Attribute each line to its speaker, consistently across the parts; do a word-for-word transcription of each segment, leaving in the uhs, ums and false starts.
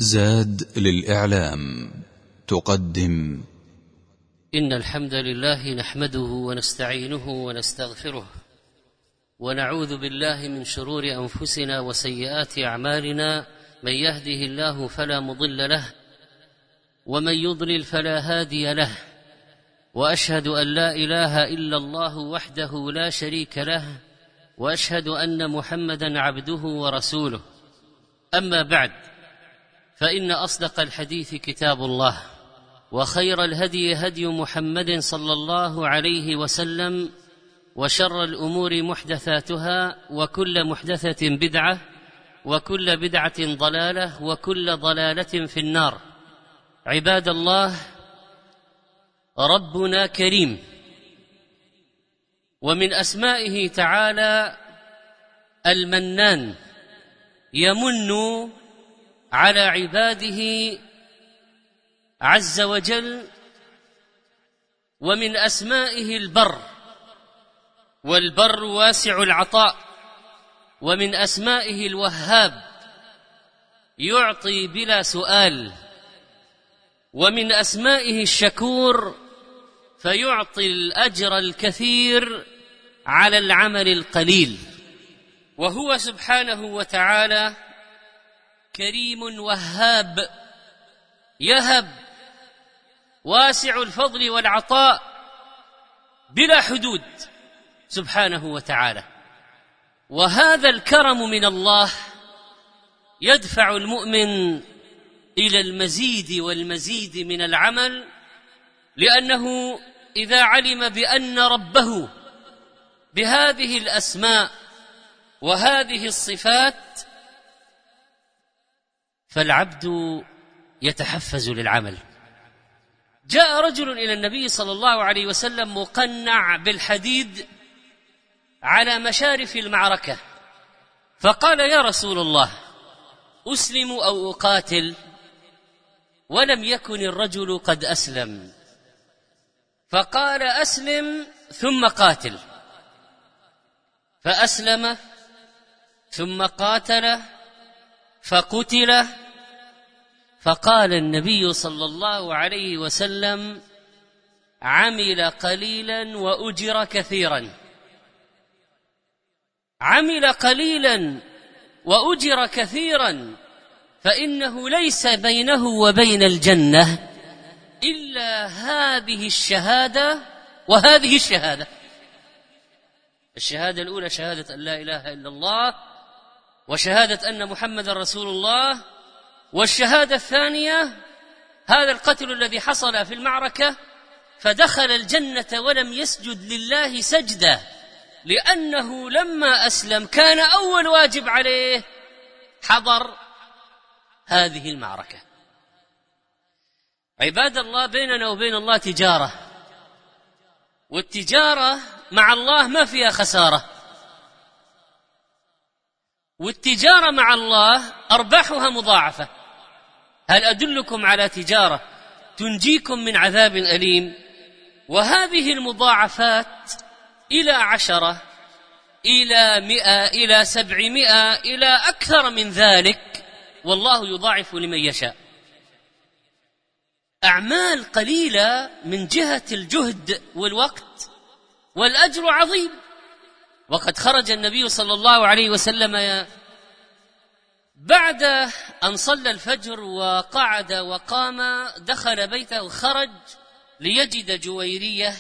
Speaker 1: زاد للإعلام تقدم.
Speaker 2: إن الحمد لله نحمده ونستعينه ونستغفره ونعوذ بالله من شرور أنفسنا وسيئات أعمالنا. من يهده الله فلا مضل له ومن يضلل فلا هادي له، وأشهد أن لا إله إلا الله وحده لا شريك له، وأشهد أن محمدا عبده ورسوله. أما بعد، فإن أصدق الحديث كتاب الله، وخير الهدي هدي محمد صلى الله عليه وسلم، وشر الأمور محدثاتها، وكل محدثة بدعة، وكل بدعة ضلالة، وكل ضلالة في النار. عباد الله، ربنا كريم، ومن أسمائه تعالى المنان، يمن على عباده عز وجل. ومن أسمائه البر، والبر واسع العطاء. ومن أسمائه الوهاب، يعطي بلا سؤال. ومن أسمائه الشكور، فيعطي الأجر الكثير على العمل القليل. وهو سبحانه وتعالى كريم وهاب، يهب، واسع الفضل والعطاء بلا حدود سبحانه وتعالى. وهذا الكرم من الله يدفع المؤمن إلى المزيد والمزيد من العمل، لأنه إذا علم بأن ربه بهذه الأسماء وهذه الصفات، فالعبد يتحفز للعمل. جاء رجل إلى النبي صلى الله عليه وسلم مقنع بالحديد على مشارف المعركة، فقال: يا رسول الله، أسلم أو أقاتل؟ ولم يكن الرجل قد أسلم، فقال: أسلم ثم قاتل. فأسلم ثم قاتل فقتل. فقال النبي صلى الله عليه وسلم: عمل قليلا وأجر كثيرا. عمل قليلا وأجر كثيرا، فإنه ليس بينه وبين الجنة إلا هذه الشهادة وهذه الشهادة. الشهادة الأولى شهادة أن لا إله إلا الله، وشهادة أن محمد رسول الله. والشهادة الثانية هذا القتل الذي حصل في المعركة، فدخل الجنة ولم يسجد لله سجدة، لأنه لما أسلم كان أول واجب عليه حضر هذه المعركة. عباد الله، بيننا وبين الله تجارة، والتجارة مع الله ما فيها خسارة، والتجارة مع الله أرباحها مضاعفة. هل أدلكم على تجارة تنجيكم من عذاب أليم؟ وهذه المضاعفات إلى عشرة، إلى مئة، إلى سبعمائة، إلى أكثر من ذلك، والله يضاعف لمن يشاء. أعمال قليلة من جهة الجهد والوقت، والأجر عظيم. وقد خرج النبي صلى الله عليه وسلم بعد أن صلى الفجر وقعد وقام، دخل بيته، خرج ليجد جويرية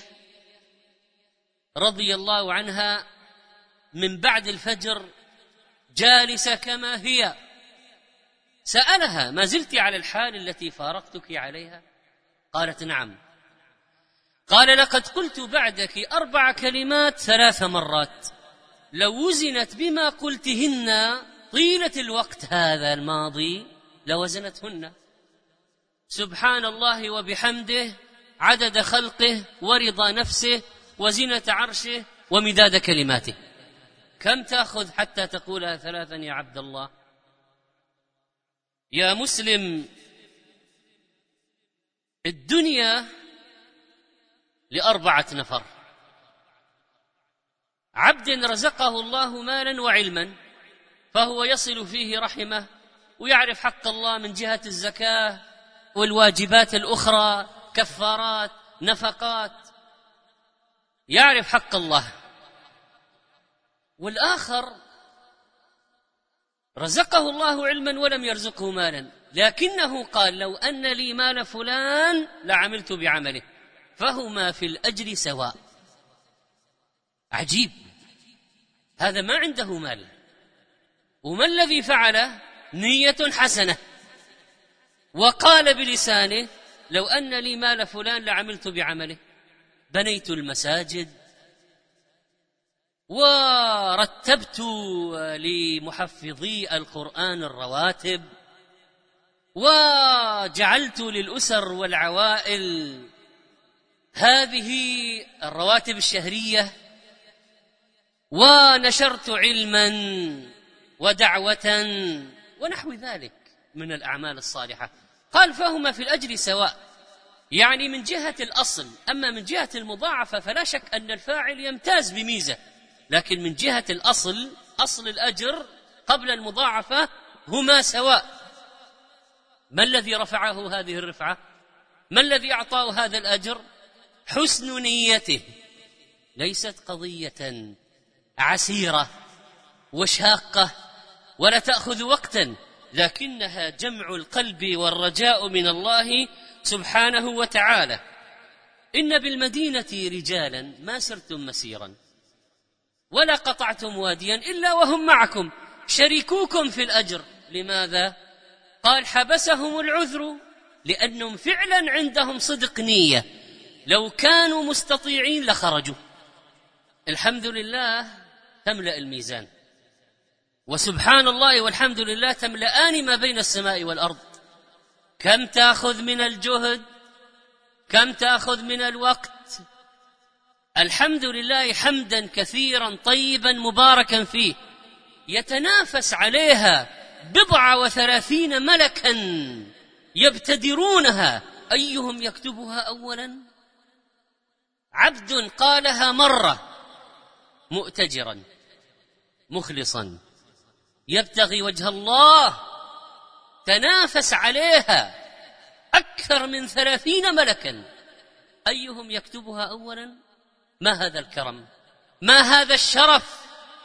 Speaker 2: رضي الله عنها من بعد الفجر جالسة كما هي. سألها: ما زلت على الحال التي فارقتك عليها؟ قالت: نعم. قال: لقد قلت بعدك أربع كلمات ثلاث مرات، لو وزنت بما قلتهن طيلة الوقت هذا الماضي لوزنتهن. سبحان الله وبحمده، عدد خلقه، ورضا نفسه، وزنة عرشه، ومداد كلماته. كم تأخذ حتى تقولها ثلاثا يا عبد الله؟ يا مسلم، الدنيا لأربعة نفر: عبد رزقه الله مالا وعلما، فهو يصل فيه رحمه ويعرف حق الله من جهة الزكاة والواجبات الأخرى، كفارات، نفقات، يعرف حق الله. والآخر رزقه الله علما ولم يرزقه مالا، لكنه قال لو أن لي مال فلان لعملت بعمله، فهما في الأجر سواء. عجيب، هذا ما عنده مال، وما الذي فعله؟ نية حسنة، وقال بلسانه لو أن لي مال فلان لعملت بعمله، بنيت المساجد ورتبت لمحفظي القرآن الرواتب، وجعلت للأسر والعوائل هذه الرواتب الشهرية، ونشرت علما ودعوة ونحو ذلك من الأعمال الصالحة. قال فهما في الأجر سواء، يعني من جهة الأصل. أما من جهة المضاعفة فلا شك أن الفاعل يمتاز بميزة، لكن من جهة الأصل، أصل الأجر قبل المضاعفة هما سواء. ما الذي رفعه هذه الرفعة؟ ما الذي أعطاه هذا الأجر؟ حسن نيته. ليست قضية عسيرة وشاقة ولا تأخذ وقتا، لكنها جمع القلب والرجاء من الله سبحانه وتعالى. إن بالمدينة رجالا ما سرتم مسيرا ولا قطعتم واديا إلا وهم معكم شريكوكم في الأجر. لماذا؟ قال حبسهم العذر، لأنهم فعلا عندهم صدق نية، لو كانوا مستطيعين لخرجوا. الحمد لله تملأ الميزان، وسبحان الله والحمد لله تملأان ما بين السماء والأرض. كم تأخذ من الجهد، كم تأخذ من الوقت. الحمد لله حمدا كثيرا طيبا مباركا فيه، يتنافس عليها بضع وثلاثين ملكا يبتدرونها أيهم يكتبها أولا. عبد قالها مرة مؤتجرا مخلصا يبتغي وجه الله، تنافس عليها أكثر من ثلاثين ملكا أيهم يكتبها أولا. ما هذا الكرم، ما هذا الشرف.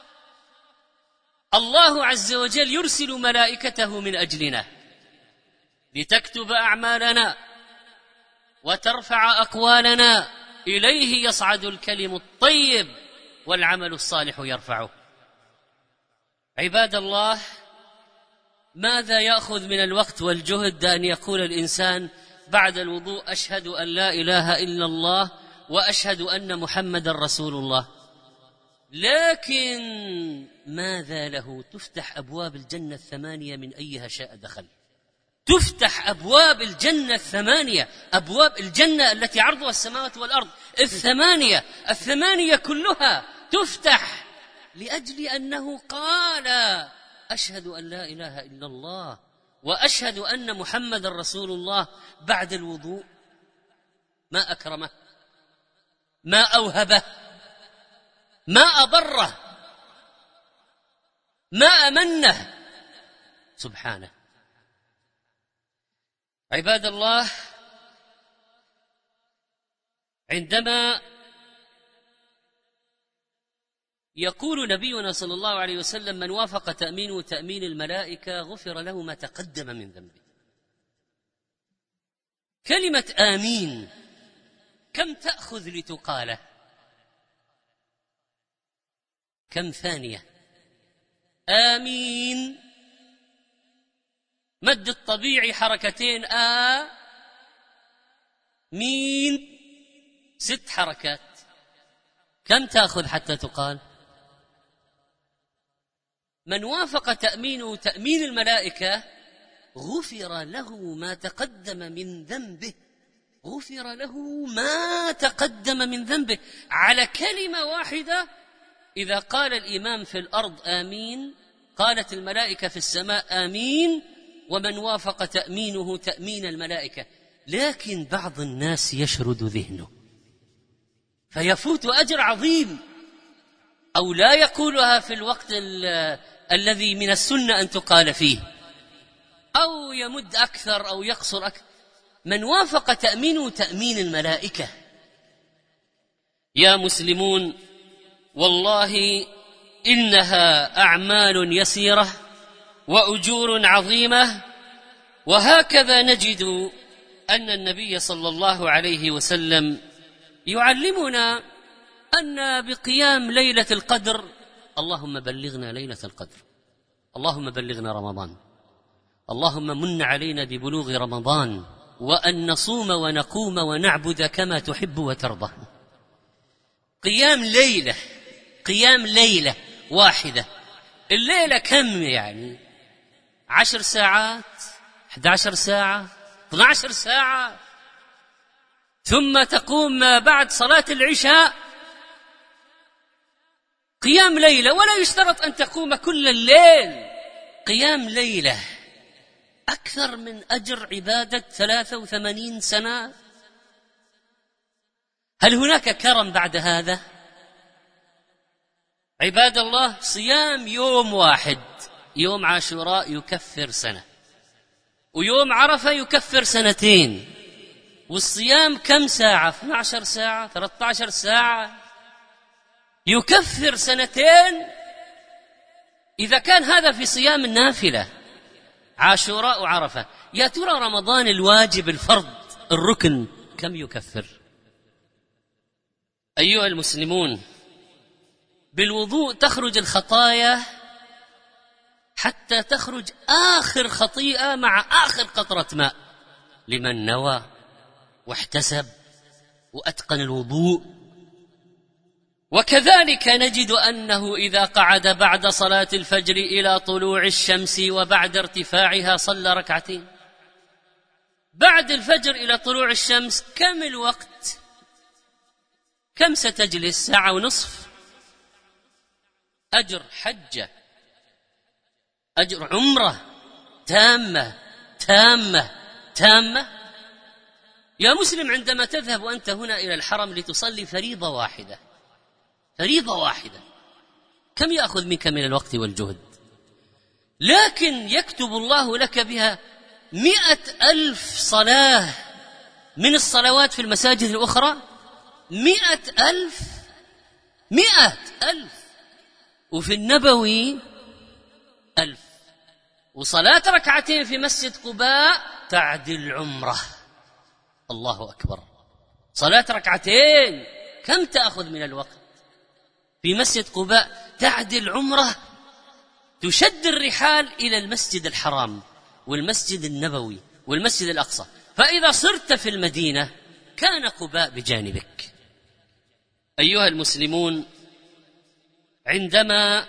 Speaker 2: الله عز وجل يرسل ملائكته من أجلنا لتكتب أعمالنا وترفع أقوالنا، إليه يصعد الكلم الطيب والعمل الصالح يرفعه. عباد الله، ماذا يأخذ من الوقت والجهد أن يقول الإنسان بعد الوضوء أشهد أن لا إله إلا الله وأشهد أن محمد رسول الله؟ لكن ماذا له؟ تفتح أبواب الجنة الثمانية من أيها شاء دخل. تفتح أبواب الجنة الثمانية، أبواب الجنة التي عرضها السماوات والأرض الثمانية، الثمانية كلها تفتح لأجل أنه قال أشهد أن لا إله إلا الله وأشهد أن محمد رسول الله بعد الوضوء. ما أكرمه، ما أوهبه، ما أبره، ما أمنه، سبحانه. عباد الله، عندما يقول نبينا صلى الله عليه وسلم من وافق تأمينه تأمين الملائكة غفر له ما تقدم من ذنبه، كلمة آمين كم تأخذ لتقاله؟ كم ثانية؟ آمين مد الطبيعي حركتين، آ مين ست حركات، كم تأخذ حتى تقال؟ من وافق تأمينه تأمين الملائكة غفر له ما تقدم من ذنبه، غفر له ما تقدم من ذنبه على كلمة واحدة. إذا قال الإمام في الأرض آمين قالت الملائكة في السماء آمين، ومن وافق تأمينه تأمين الملائكة. لكن بعض الناس يشرد ذهنه فيفوت أجر عظيم، أو لا يقولها في الوقت الذي من السنة أن تقال فيه، أو يمد أكثر أو يقصر أكثر. من وافق تأمينه تأمين الملائكة. يا مسلمون، والله إنها أعمال يسيرة وأجور عظيمة. وهكذا نجد أن النبي صلى الله عليه وسلم يعلمنا أن بقيام ليلة القدر، اللهم بلغنا ليلة القدر، اللهم بلغنا رمضان، اللهم من علينا ببلوغ رمضان، وأن نصوم ونقوم ونعبد كما تحب وترضى. قيام ليلة، قيام ليلة واحدة. الليلة كم يعني؟ عشر ساعات، احد عشر ساعة، اثنى عشر ساعة، ثم تقوم ما بعد صلاة العشاء قيام ليلة، ولا يشترط أن تقوم كل الليل. قيام ليلة أكثر من أجر عبادة ثلاثة وثمانين سنة. هل هناك كرم بعد هذا؟ عباد الله، صيام يوم واحد، يوم عاشوراء يكفر سنة، ويوم عرفة يكفر سنتين. والصيام كم ساعة؟ اثنتي عشرة ساعة، ثلاثة عشر ساعة، يكفر سنتين. إذا كان هذا في صيام النافلة عاشوراء وعرفة، يا ترى رمضان الواجب الفرض الركن كم يكفر؟ أيها المسلمون، بالوضوء تخرج الخطايا حتى تخرج آخر خطيئة مع آخر قطرة ماء لمن نوى واحتسب وأتقن الوضوء. وكذلك نجد أنه إذا قعد بعد صلاة الفجر إلى طلوع الشمس وبعد ارتفاعها صلى ركعتين. بعد الفجر إلى طلوع الشمس كم الوقت؟ كم ستجلس؟ ساعة ونصف. أجر حجة، أجر عمرة تامة تامة تامة. يا مسلم، عندما تذهب وأنت هنا إلى الحرم لتصلي فريضة واحدة، فريضة واحدة، كم يأخذ منك من الوقت والجهد؟ لكن يكتب الله لك بها مئة ألف صلاة من الصلوات في المساجد الأخرى. مئة ألف، مئة ألف. وفي النبوي ألف. وصلاة ركعتين في مسجد قباء تعدل عمره. الله أكبر. صلاة ركعتين كم تأخذ من الوقت؟ في مسجد قباء تعدل عمره. تشد الرحال إلى المسجد الحرام والمسجد النبوي والمسجد الأقصى، فإذا صرت في المدينة كان قباء بجانبك. أيها المسلمون، عندما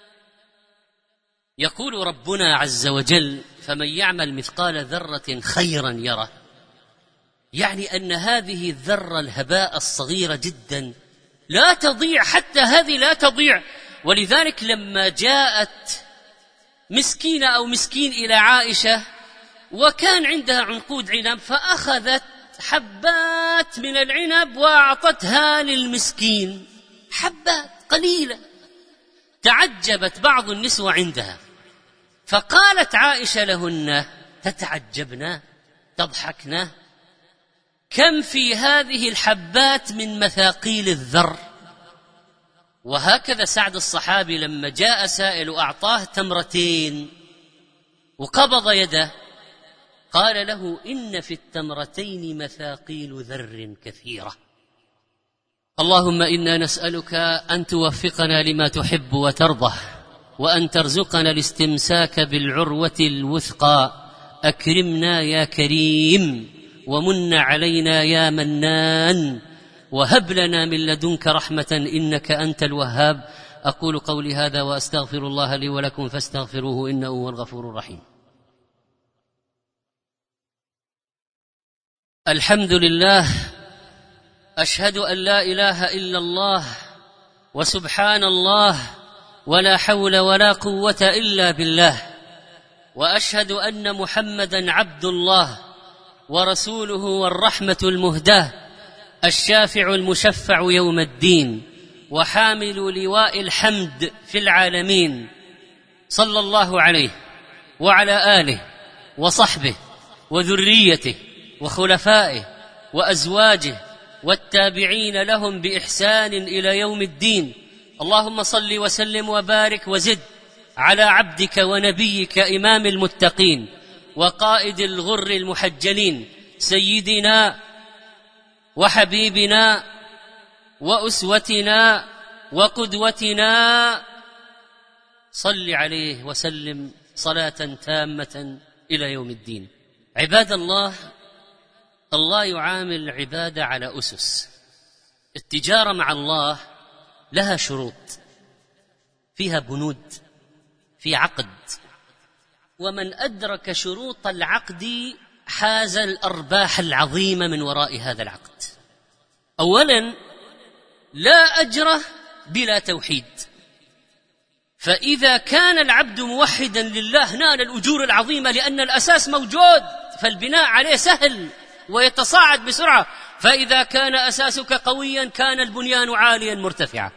Speaker 2: يقول ربنا عز وجل فمن يعمل مثقال ذرة خيرا يره، يعني أن هذه الذرة الهباء الصغيرة جدا لا تضيع، حتى هذه لا تضيع. ولذلك لما جاءت مسكينة أو مسكين إلى عائشة وكان عندها عنقود عنب، فأخذت حبات من العنب وأعطتها للمسكين، حبات قليلة. تعجبت بعض النسوة عندها، فقالت عائشة لهن تتعجبن تضحكن، كم في هذه الحبات من مثاقيل الذر. وهكذا سعد الصحابي لما جاء سائل أعطاه تمرتين وقبض يده، قال له إن في التمرتين مثاقيل ذر كثيرة. اللهم إنا نسألك أن توفقنا لما تحب وترضى، وأن ترزقنا الاستمساك بالعروة الوثقى. أكرمنا يا كريم، ومن علينا يا منان، وهب لنا من لدنك رحمة إنك أنت الوهاب. أقول قولي هذا وأستغفر الله لي ولكم فاستغفروه إنه هو الغفور الرحيم. الحمد لله، أشهد أن لا إله إلا الله وسبحان الله ولا حول ولا قوة إلا بالله، وأشهد أن محمدا عبد الله ورسوله والرحمة المهداة، الشافع المشفع يوم الدين، وحامل لواء الحمد في العالمين، صلى الله عليه وعلى آله وصحبه وذريته وخلفائه وأزواجه والتابعين لهم بإحسان إلى يوم الدين. اللهم صل وسلم وبارك وزد على عبدك ونبيك إمام المتقين وقائد الغر المحجلين سيدنا وحبيبنا وأسوتنا وقدوتنا، صل عليه وسلم صلاة تامة إلى يوم الدين. عباد الله، الله يعامل العبادة على أسس. التجارة مع الله لها شروط، فيها بنود، في عقد، ومن أدرك شروط العقد حاز الأرباح العظيمة من وراء هذا العقد. أولا، لا أجر بلا توحيد، فإذا كان العبد موحدا لله نال الأجور العظيمة لأن الأساس موجود، فالبناء عليه سهل ويتصاعد بسرعة. فإذا كان أساسك قويا كان البنيان عاليا مرتفعا.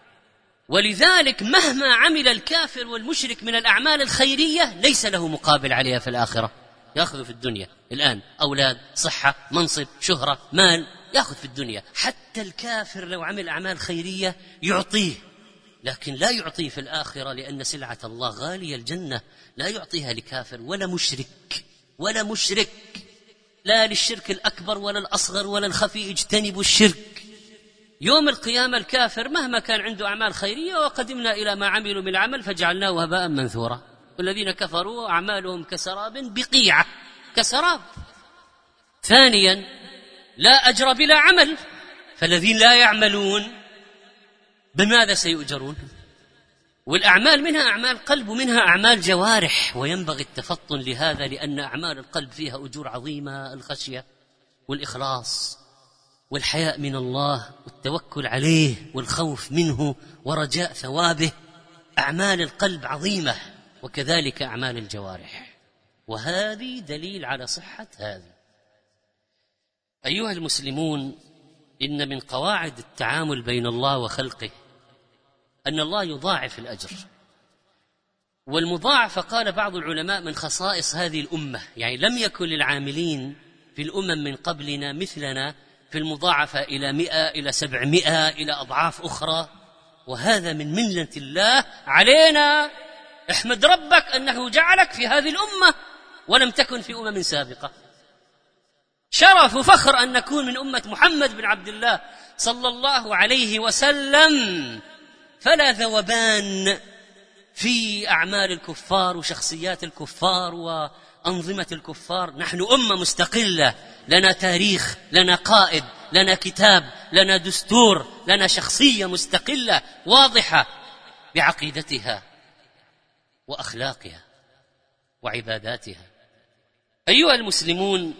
Speaker 2: ولذلك مهما عمل الكافر والمشرك من الأعمال الخيرية ليس له مقابل عليها في الآخرة. يأخذ في الدنيا الآن أولاد، صحة، منصب، شهرة، مال، يأخذ في الدنيا. حتى الكافر لو عمل أعمال خيرية يعطيه، لكن لا يعطيه في الآخرة، لأن سلعة الله غالية الجنة، لا يعطيها لكافر ولا مشرك ولا مشرك، لا للشرك الأكبر ولا الأصغر ولا الخفي، اجتنبوا الشرك. يوم القيامة الكافر مهما كان عنده أعمال خيرية وقدمنا إلى ما عملوا من العمل فجعلناه هباء منثورا. والذين كفروا أعمالهم كسراب بقيعة، كسراب. ثانيا، لا أجر بلا عمل، فالذين لا يعملون بماذا سيؤجرون؟ والأعمال منها أعمال قلب ومنها أعمال جوارح، وينبغي التفطن لهذا، لأن أعمال القلب فيها أجور عظيمة: الخشية والإخلاص والحياء من الله والتوكل عليه والخوف منه ورجاء ثوابه. أعمال القلب عظيمة، وكذلك أعمال الجوارح، وهذه دليل على صحة هذه. أيها المسلمون، إن من قواعد التعامل بين الله وخلقه أن الله يضاعف الأجر، والمضاعفة قال بعض العلماء من خصائص هذه الأمة، يعني لم يكن للعاملين في الأمم من قبلنا مثلنا في المضاعفة إلى مئة إلى سبعمائة إلى أضعاف أخرى، وهذا من منة الله علينا. احمد ربك أنه جعلك في هذه الأمة ولم تكن في أمم سابقة. شرف وفخر أن نكون من أمة محمد بن عبد الله صلى الله عليه وسلم. فلا ذوبان في أعمال الكفار وشخصيات الكفار وأنظمة الكفار. نحن أمة مستقلة، لنا تاريخ، لنا قائد، لنا كتاب، لنا دستور، لنا شخصية مستقلة واضحة بعقيدتها وأخلاقها وعباداتها. أيها المسلمون،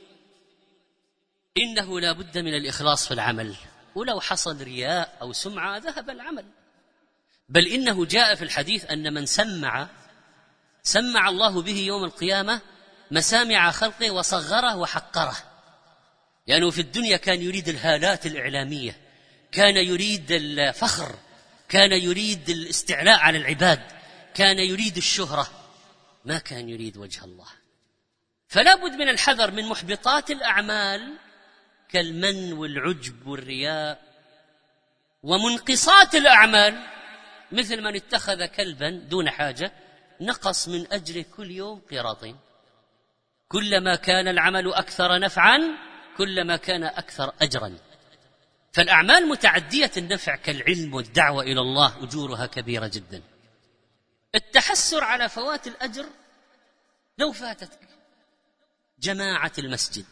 Speaker 2: إنه لا بد من الإخلاص في العمل، ولو حصل رياء أو سمعة ذهب العمل. بل إنه جاء في الحديث أن من سمع سمع الله به يوم القيامة مسامع خلقه وصغره وحقره. لأنه في الدنيا كان يريد الهالات الإعلامية، كان يريد الفخر، كان يريد الاستعلاء على العباد، كان يريد الشهرة، ما كان يريد وجه الله. فلا بد من الحذر من محبطات الأعمال كالمن والعجب والرياء، ومنقصات الأعمال مثل من اتخذ كلبا دون حاجة نقص من أجره كل يوم قيراطين. كلما كان العمل أكثر نفعا كلما كان أكثر أجرا. فالأعمال متعدية النفع كالعلم والدعوة إلى الله أجورها كبيرة جدا. التحسر على فوات الأجر، لو فاتتك جماعة المسجد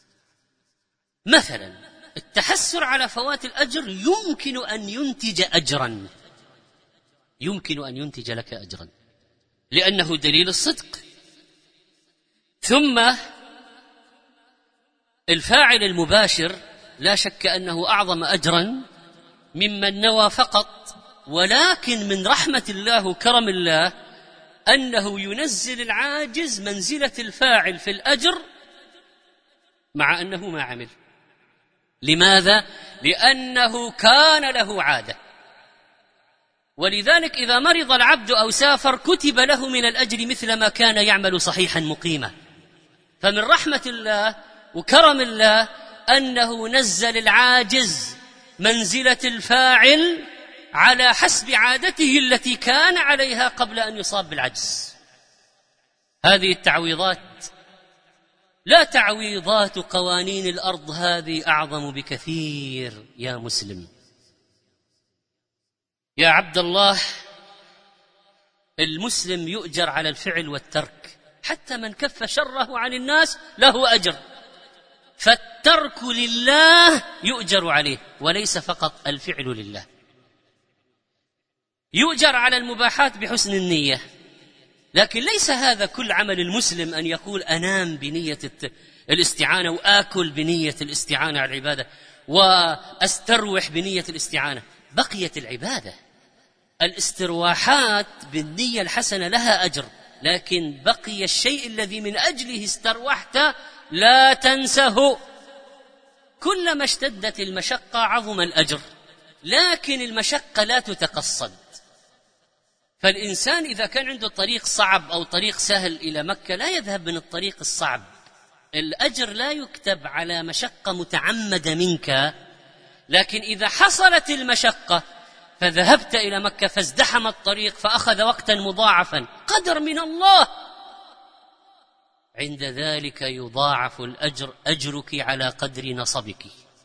Speaker 2: مثلا، التحسر على فوات الأجر يمكن أن ينتج أجرا، يمكن أن ينتج لك أجرا، لأنه دليل الصدق. ثم الفاعل المباشر لا شك أنه أعظم أجرا ممن نوى فقط، ولكن من رحمة الله وكرم الله أنه ينزل العاجز منزلة الفاعل في الأجر مع أنه ما عمل. لماذا؟ لأنه كان له عادة. ولذلك إذا مرض العبد أو سافر كتب له من الأجر مثل ما كان يعمل صحيحا مقيما. فمن رحمة الله وكرم الله أنه نزل العاجز منزلة الفاعل على حسب عادته التي كان عليها قبل أن يصاب بالعجز. هذه التعويضات لا تعويضات قوانين الأرض، هذه أعظم بكثير يا مسلم. يا عبد الله، المسلم يؤجر على الفعل والترك، حتى من كف شره عن الناس له أجر، فالترك لله يؤجر عليه وليس فقط الفعل لله. يؤجر على المباحات بحسن النية، لكن ليس هذا كل عمل المسلم أن يقول أنام بنية الاستعانة وآكل بنية الاستعانة على العبادة وأستروح بنية الاستعانة. بقيت العبادة، الاسترواحات بالنية الحسنة لها أجر، لكن بقي الشيء الذي من أجله استروحت لا تنسه. كلما اشتدت المشقة عظم الأجر، لكن المشقة لا تتقصد. فالإنسان إذا كان عنده طريق صعب أو طريق سهل إلى مكة لا يذهب من الطريق الصعب. الأجر لا يكتب على مشقة متعمدة منك، لكن إذا حصلت المشقة فذهبت إلى مكة فازدحم الطريق فأخذ وقتا مضاعفا، قدر من الله، عند ذلك يضاعف الأجر، أجرك على قدر نصبك.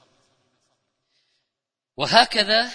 Speaker 2: وهكذا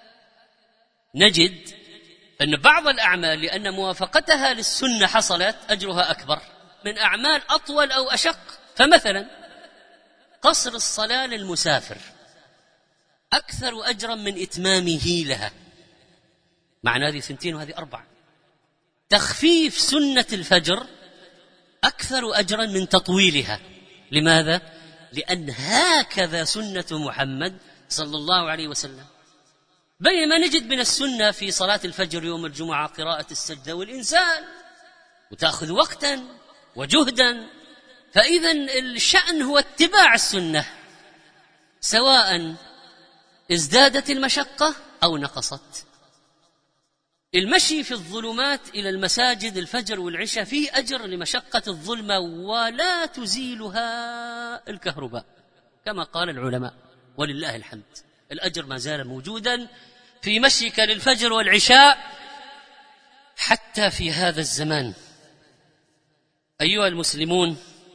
Speaker 2: نجد أن بعض الأعمال لأن موافقتها للسنة حصلت أجرها أكبر من أعمال أطول أو أشق. فمثلا قصر الصلاة للمسافر أكثر أجرا من إتمامه لها، معنى هذه ثنتين وهذه أربع. تخفيف سنة الفجر أكثر أجرا من تطويلها. لماذا؟ لأن هكذا سنة محمد صلى الله عليه وسلم. بينما نجد من السنة في صلاة الفجر يوم الجمعة قراءة السجدة والإنسان، وتأخذ وقتا وجهدا. فإذا الشأن هو اتباع السنة، سواء ازدادت المشقة أو نقصت. المشي في الظلمات إلى المساجد الفجر والعشاء فيه أجر لمشقة الظلمة ولا تزيلها الكهرباء كما قال العلماء، ولله الحمد. الأجر ما زال موجودا في مشيك للفجر والعشاء حتى في هذا الزمان. أيها المسلمون،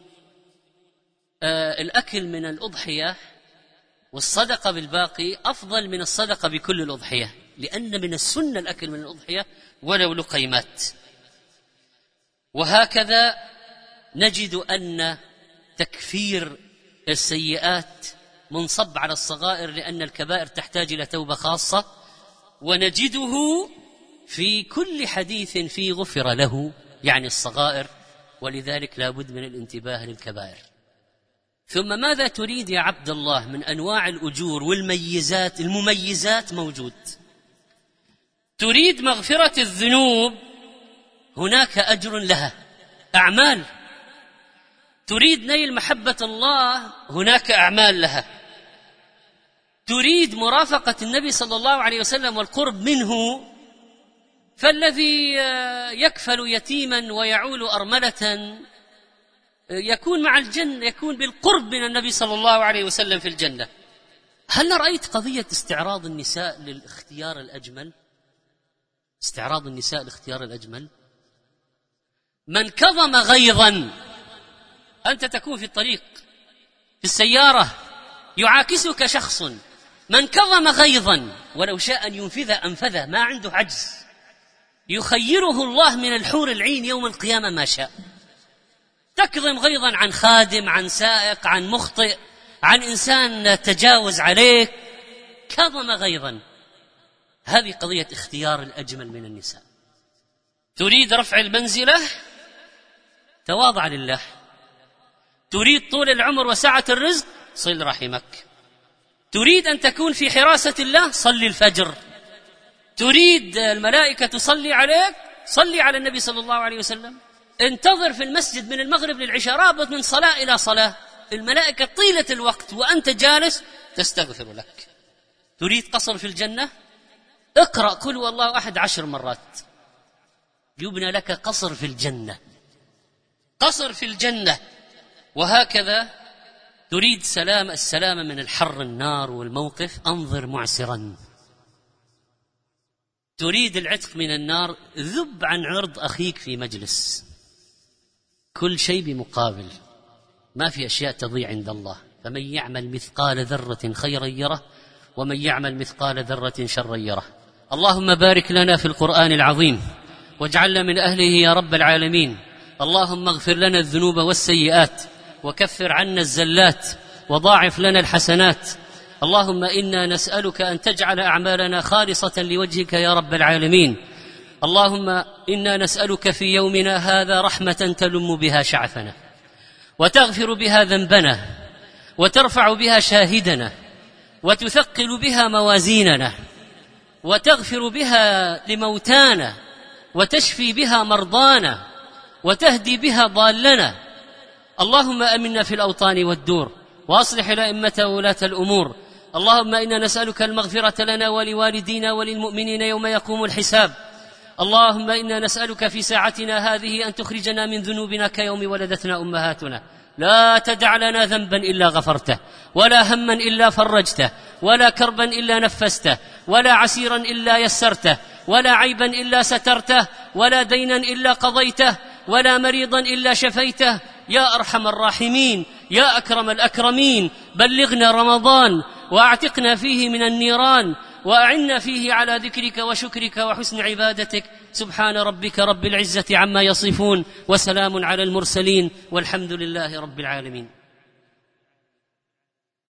Speaker 2: آه الأكل من الأضحية والصدقة بالباقي أفضل من الصدقة بكل الأضحية، لأن من السنة الأكل من الأضحية ولو لقيمات. وهكذا نجد أن تكفير السيئات منصب على الصغائر، لأن الكبائر تحتاج إلى توبة خاصة، ونجده في كل حديث فيه غفر له، يعني الصغائر، ولذلك لا بد من الانتباه للكبائر. ثم ماذا تريد يا عبد الله من أنواع الأجور والميزات؟ المميزات موجود. تريد مغفرة الذنوب، هناك أجر لها، أعمال. تريد نيل محبة الله، هناك أعمال لها. تريد مرافقة النبي صلى الله عليه وسلم والقرب منه، فالذي يكفل يتيما ويعول أرملة يكون مع الجنة، يكون بالقرب من النبي صلى الله عليه وسلم في الجنة. هل رأيت قضية استعراض النساء للاختيار الأجمل؟ استعراض النساء لاختيار الأجمل. من كظم غيظا، أنت تكون في الطريق في السيارة يعاكسك شخص، من كظم غيظا ولو شاء أن ينفذ أنفذه، ما عنده عجز، يخيره الله من الحور العين يوم القيامة ما شاء. تكظم غيظا عن خادم، عن سائق، عن مخطئ، عن إنسان تجاوز عليك، كظم غيظا. هذه قضية اختيار الأجمل من النساء. تريد رفع المنزلة، تواضع لله. تريد طول العمر وسعة الرزق، صل رحمك. تريد أن تكون في حراسة الله، صل الفجر. تريد الملائكة تصلي عليك، صلي على النبي صلى الله عليه وسلم. انتظر في المسجد من المغرب للعشاء، رابط من صلاة إلى صلاة، الملائكة طيلة الوقت وأنت جالس تستغفر لك. تريد قصر في الجنة، اقرأ قل هو الله أحد عشر مرات، يبنى لك قصر في الجنة. قصر في الجنة وهكذا تريد سلام السلامة من الحر النار والموقف، أنظر معسرا. تريد العتق من النار، ذب عن عرض أخيك في مجلس. كل شيء بمقابل، ما في أشياء تضيع عند الله. فمن يعمل مثقال ذرة خيرا يره ومن يعمل مثقال ذرة شرا يره. اللهم بارك لنا في القرآن العظيم واجعلنا من أهله يا رب العالمين. اللهم اغفر لنا الذنوب والسيئات وكفر عنا الزلات وضاعف لنا الحسنات. اللهم إنا نسألك أن تجعل أعمالنا خالصة لوجهك يا رب العالمين. اللهم إنا نسألك في يومنا هذا رحمة تلم بها شعثنا وتغفر بها ذنبنا وترفع بها شاهدنا وتثقل بها موازيننا وتغفر بها لموتانا وتشفي بها مرضانا وتهدي بها ضالنا. اللهم أمنا في الأوطان والدور وأصلح الأئمة وولاة الأمور. اللهم إنا نسألك المغفرة لنا ولوالدينا وللمؤمنين يوم يقوم الحساب. اللهم إنا نسألك في ساعتنا هذه أن تخرجنا من ذنوبنا كيوم ولدتنا أمهاتنا. لا تدع لنا ذنبا إلا غفرته ولا هما إلا فرجته ولا كربا إلا نفسته ولا عسيرا إلا يسرته ولا عيبا إلا سترته ولا دينا إلا قضيته ولا مريضا إلا شفيته. يا أرحم الراحمين يا أكرم الأكرمين، بلغنا رمضان وأعتقنا فيه من النيران وأعنا فيه على ذكرك وشكرك وحسن عبادتك. سبحان ربك رب العزة عما يصفون وسلام على المرسلين والحمد لله رب العالمين.